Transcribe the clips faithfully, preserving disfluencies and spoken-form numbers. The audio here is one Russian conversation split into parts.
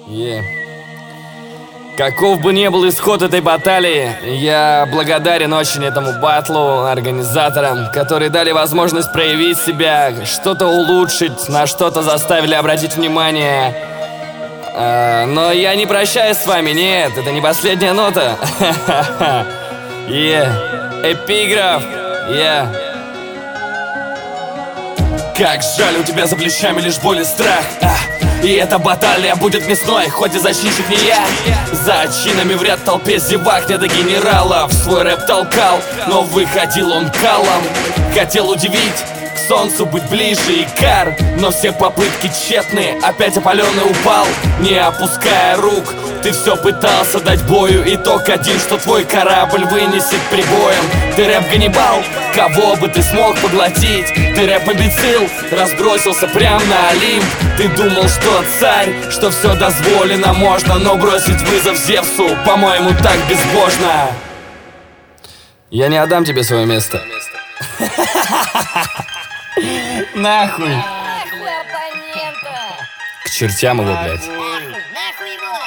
Yeah. Каков бы ни был исход этой баталии, я благодарен очень этому батлу, организаторам, которые дали возможность проявить себя, что-то улучшить, на что-то заставили обратить внимание. А, но я не прощаюсь с вами, нет, это не последняя нота. Yeah. Эпиграф. Yeah. Как жаль, у тебя за плечами лишь боль и страх, а, и эта баталия будет мясной, хоть и защитник не я. За чинами в ряд толпе зевак, не до генералов свой рэп толкал, но выходил он калом. Хотел удивить, к солнцу быть ближе и кар, но все попытки тщетны, опять опаленный упал. Не опуская рук, ты все пытался дать бою, итог один, что твой корабль вынесет прибоем. Ты рэп-ганнибал, кого бы ты смог поглотить? Ты рэп-имбецил, разбросился прям на Олимп. Ты думал, что царь, что все дозволено можно, но бросить вызов Зевсу, по-моему, так безбожно. Я не отдам тебе свое место. Нахуй. Нахуй оппонента. К чертям его, блядь. Нахуй, нахуй его.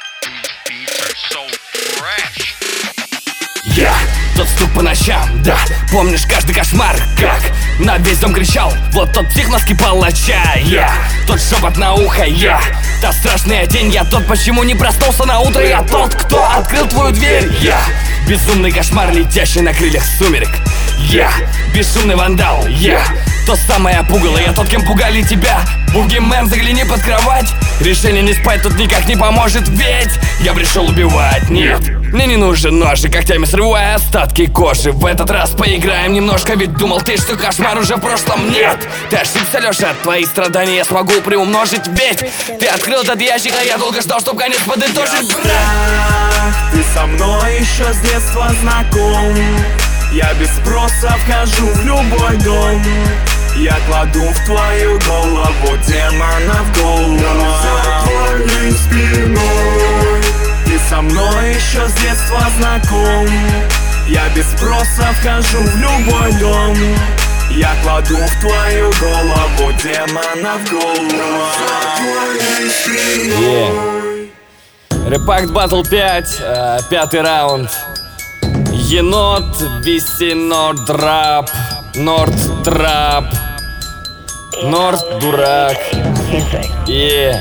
Я тот стук по ночам, да, помнишь каждый кошмар, как на весь дом кричал вот тот псих маски палача. Я тот шепот на ухо, я та страшная тень, я тот, почему не проснулся на утро, я тот, кто открыл твою дверь. Я безумный кошмар, летящий на крыльях сумерек. Я бесшумный вандал, я то самое пугало, я тот, кем пугали тебя. Бугимен, загляни под кровать. Решение не спать тут никак не поможет, ведь я пришел убивать, нет. Мне не нужен нож, и когтями срывая остатки кожи. В этот раз поиграем немножко, ведь думал ты, что кошмар уже в прошлом. Нет, ты ошибся, Леша, твои страдания я смогу приумножить, ведь ты открыл этот ящик, а я долго ждал, чтоб конец подытожить. Брат, ты со мной еще с детства знаком. Я без спроса вхожу в любой дом. Я кладу в твою голову демона в голову. За твоей спиной. Ты со мной еще с детства знаком. Я без спроса вхожу в любой дом. Я кладу в твою голову демона в голову. За твоей спиной. Рэпакт Батл пять, э, пятый раунд. Енот, виси, нордрап, нордтрап, норд дурак. Yeah.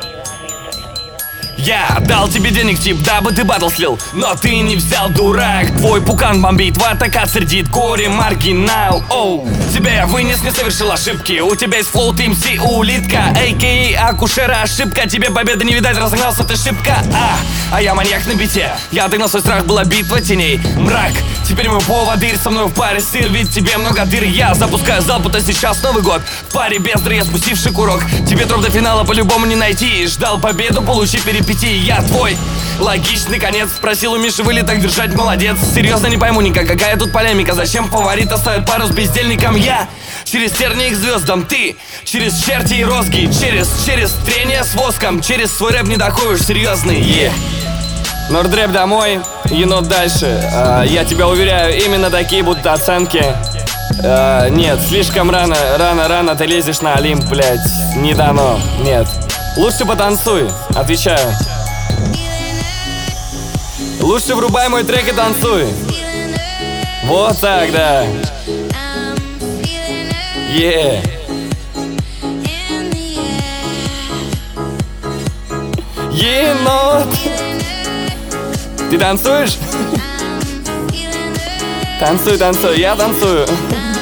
Я дал тебе денег, тип, дабы ты батл слил, но ты не взял, дурак. Твой пукан бомбит, в атака сердит, горе маргинал. Оу, тебя я вынес, не совершил ошибки. У тебя есть флоу, ты эм си, улитка, а.к.а. акушера, ошибка. Тебе победы не видать, разогнался ты шибко. А, а я маньяк на бите, я отогнал свой страх, была битва теней. Мрак, теперь мой поводырь, со мной в паре сыр, ведь тебе много дыр. Я запускаю залп, будто сейчас Новый год. В паре бездры я спустивший курок. Тебе троп до финала по-любому не найти. Ждал победу, получи перепети. Я твой логичный конец. Спросил у Миши, вы ли так держать, молодец. Серьезно не пойму никак, какая тут полемика. Зачем фаворита ставит пару с бездельником? Я через тернии к звездам, ты через черти и розги. Через, через трение с воском. Через свой рэп не доходишь, серьезный. Yeah. Нордрэп домой, енот дальше. uh, Я тебя уверяю, именно такие будут оценки. uh, Нет, слишком рано, рано, рано ты лезешь на Олимп, блять. Не дано, нет. Лучше потанцуй, отвечаю. Лучше врубай мой трек и танцуй. Вот так, да. Yeah. Енот. Ты танцуешь? Танцуй, танцуй, я танцую.